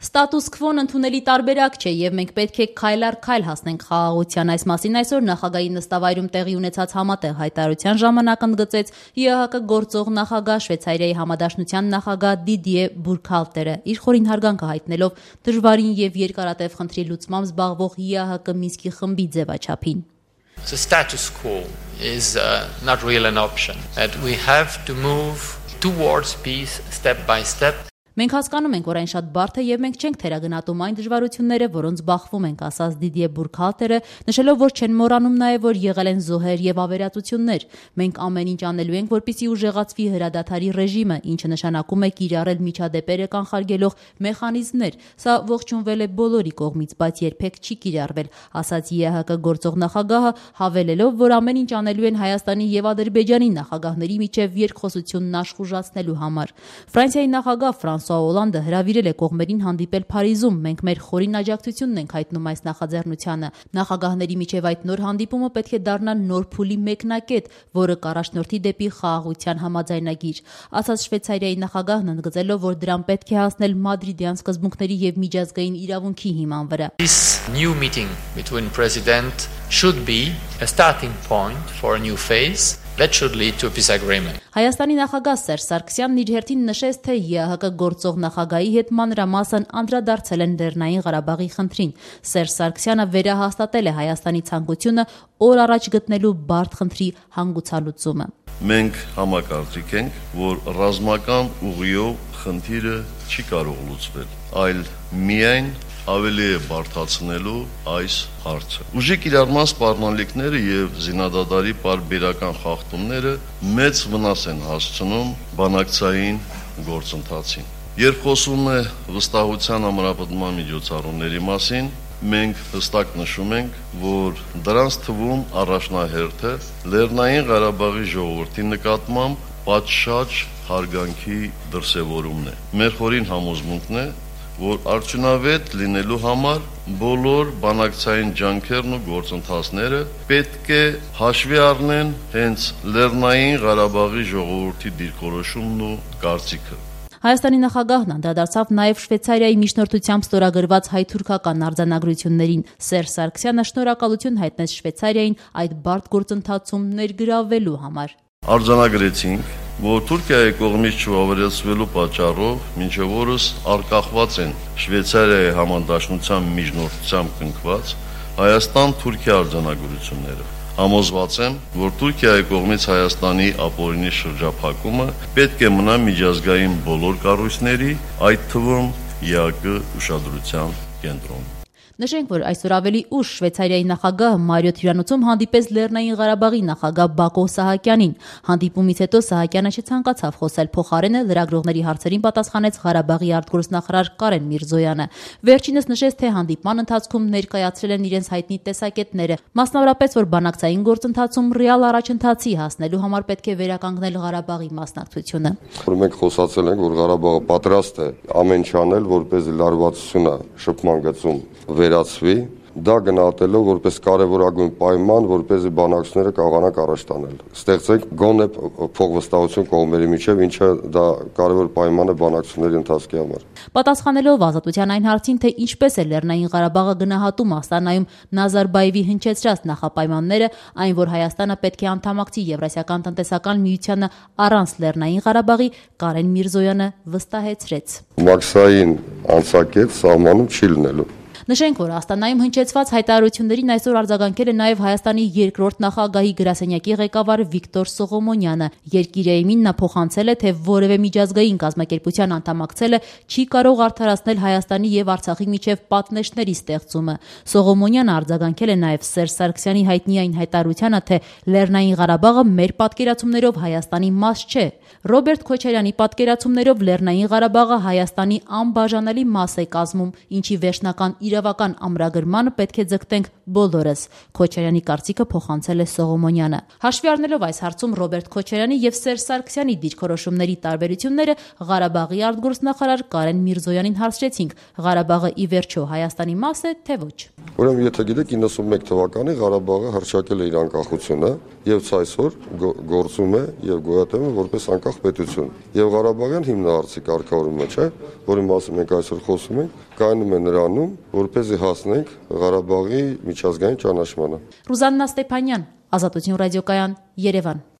Ստատուս քվոն ընդունելի տարբերակ չէ եւ մենք պետք է քայլ առ քայլ հասնենք խաղաղության։ Այս մասին այսօր նախագահի նստավայրում տեղի ունեցած համատեղ հայտարարության ժամանակ ընդգծեց ԵԱՀԿ գործող նախագահ Շվեյցարիայի համադաշնության նախագահ Դիդիե Բուրքհալտերը, իր խորին հարգանքը հայտնելով դժվարին եւ երկարատև խնդրի լուծմամբ զբաղվող ԵԱՀԿ Մինսկի խմբի ձևաչափին. The status quo is not really an option. That we have to move towards peace step by step. Մենք հասկանում ենք, որ այն շատ բարդ է եւ մենք չենք թերագնահատում այն դժվարությունները, որոնց բախվում ենք, ասաց Դիդիե Բուրքհալտերը, նշելով, որ չեն մոռանում նաեւ, որ եղել են զոհեր եւ ավերածություններ։ Մենք ամեն ինչ անելու ենք, որպեսզի ուժեղացվի հրադադարի ռեժիմը, ինչը նշանակում է կիրառել միջադեպերը կանխարգելող մեխանիզմներ։ Սա ողջունվել է բոլորի կողմից, բայց երբեք չի կիրառվել, ասաց ԵԱՀԿ գործող նախագահը, հավելելով, որ ամեն ինչ անելու են Հայաստանի եւ Ադրբեջանի նախագահների միջև երկխոսությունն աշխուժացնելու համար։ Ֆրանսիայի նախագահ Ֆրանսուଆ Օլանդը հրավիրել է կողմերին հանդիպել Փարիզում։ Մենք մեր խորին աջակցությունն ենք հայտնում այս նախաձեռնությանը։ Նախագահների միջև այդ նոր հանդիպումը պետք է դառնա նոր փուլի մեկնակետ, որը կառաջնորդի դեպի խաղաղության համաձայնագիր, ասաց Շվեյցարիայի նախագահն, ընդգծելով, որ դրան պետք է հասնել մադրիդյան սկզբունքների եւ միջազգային իրավունքի հիման վրա։ This new meeting between president should be a starting point for a new phase. That should lead to a peace agreement. Հայաստանի նախագահ Սերժ Սարգսյանն իր հերթին նշեց, թե ԵԱՀԿ գործող նախագահի հետ մանրամասն անդրադարձել են Լեռնային Ղարաբաղի խնդրին։ Սերժ Սարգսյանը վերահաստատել է Հայաստանի ցանկությունը օր առաջ գտնելու բարդ խնդրի հանգուցալուծումը։ Մենք համակարծիք ենք, որ ռազմական ուղիով խնդիրը չի կարող լուծվել, այլ միայն ավելի է բարդացնելու այս հարցը։ Ուժի կիրառման սպառնալիքները եւ զինադադարի պարբերական խախտումները մեծ վնաս են հասցնում բանակցային գործընթացին։ Երբ խոսում է վստահության ամրապնդման միջոցառումների մասին, մենք հստակ նշում ենք, որ դրանց թվում առաջնահերթը Լեռնային Ղարաբաղի ժողովրդի նկատմամբ պատշաճ հարգանքի դրսևորումն է։ Մեր խորին համոզմունքն է, որ արդյունավետ լինելու համար բոլոր բանակցային ջանքերն ու գործընթացները պետք է հաշվի առնեն հենց Լեռնային Ղարաբաղի ժողովրդի դիրքորոշումն ու կարծիքը։ Հայաստանի նախագահն անդրադարձավ նաև Շվեյցարիայի միջնորդությամբ ստորագրված հայ-թուրքական արձանագրություններին։ Սերժ Սարգսյանը շնորհակալություն հայտնեց Շվեյցարիային այդ բարդ գործընթացում ներգրավելու համար։ Արձանագրեցինք, որ Թուրքիայի կողմից չվավերացվելու պատճառով մինչև օրս արկախված են Շվեյցարիայի համադաշնության միջնորդությամբ կնքված Հայաստան-Թուրքիա արձանագրությունները։ Համոզված եմ, որ Թուրքիայի կողմից Հայաստանի ապօրինի շրջափակումը պետք է մնա միջազգային բոլոր կառույցների, այդ թվում ԵԱՀԿ ուշադրության կենտրոնում։ Նշենք, որ այսօր ավելի ուշ Շվեյցարիայի նախագահը Մարիոթ հյուրանոցում հանդիպեց Լեռնային Ղարաբաղի նախագահ Բակո Սահակյանին։ Հանդիպումից հետո Սահակյանը չցանկացավ խոսել, փոխարենը լրագրողների հարցերին պատասխանեց Ղարաբաղի արտգործնախարար Կարեն Միրզոյանը։ Վերջինս նշեց, թե հանդիպման ընթացքում ներկայացրել են իրենց հայտնի տեսակետները, մասնավորապես, որ բանակցային գործընթացում ռեալ առաջընթացի հասնելու համար պետք է վերականգնել Ղարաբաղի մասնակցությունը։ Մենք խոսացել ենք, որ Ղարաբաղը պատրաստ է ամեն ինչ անել, որպեսզի լարվածությունը շփման գծում վերացվի, դա գնահատելով որպես կարևորագույն պայման, որպեսզի բանակցությունները կարողանան առաջ տանել։ Ստեղծենք գոնե փոխվստահություն կողմերի միջև, ինչը դա կարևոր պայման է բանակցությունների ընթացքի համար։ Պատասխանելով Ազատության այն հարցին, թե ինչպես է Լեռնային Ղարաբաղը գնահատում Աստանայում Նազարբաևի հնչեցրած նախապայմանները, այն որ Հայաստանը պետք է անդամակցի Եվրասիական տնտեսական միությանը առանց Լեռնային Ղարաբաղի, Կարեն Միրզոյանը վստահեցրեց։ Մաքսային անցակետ սահմանում չի լինելու։ Նշենք, որ Աստանայում հնչեցված հայտարարություններին այսօր արձագանքել է նաև Հայաստանի երկրորդ նախագահի գրասենյակի ղեկավար Վիկտոր Սողոմոնյանը։ Երկիրեիմին նա փոխանցել է, թե որևէ միջազգային կազմակերպության անդամակցելը չի կարող արդարացնել Հայաստանի եւ Արցախի միջև պատնեշների ստեղծումը։ Սողոմոնյանը արձագանքել է նաև Սերժ Սարգսյանի հայտնի այն հայտարարությանը, թե Լեռնային Ղարաբաղը մեր պատկերացումներով Հայաստանի մաս չէ։ Ռոբերտ Քոչարյանի պատկերացումներով Լեռնային Ղարաբաղը Հայաստանի անբաժանելի մաս է կազմում, ինչի վերջնական իրավական ամրագրմանը պետք է ձգտենք բոլորս, Քոչարյանի կարծիքը փոխանցել է Սողոմոնյանը։ Հաշվի առնելով այս հարցում Ռոբերտ Քոչարյանի եւ Սերժ Սարգսյանի դիրքորոշումների տարբերությունները, Ղարաբաղի արտգործնախարար Կարեն Միրզոյանին հարցրեցինք. Ղարաբաղը ի վերջո Հայաստանի մաս է, թե ոչ։ Ուրեմն, եթե գիտեք, 91 թվականին Ղարաբաղը հռչակել է իր անկախությունը եւ այսօր գործում է եւ գոյատևում է որպես անկախ պետություն։ Եվ Ղարաբաղյան հիմնահարցի կարգավորումը, չէ, որի մասին մենք այսօր խոսում ենք, կայանում է նրանում, որպեսզի հասնենք Ղարաբաղի միջազգային ճանաչմանը։ Ռուզաննա Ստեփանյան, Ազատություն ռադիոկայան, Երևան։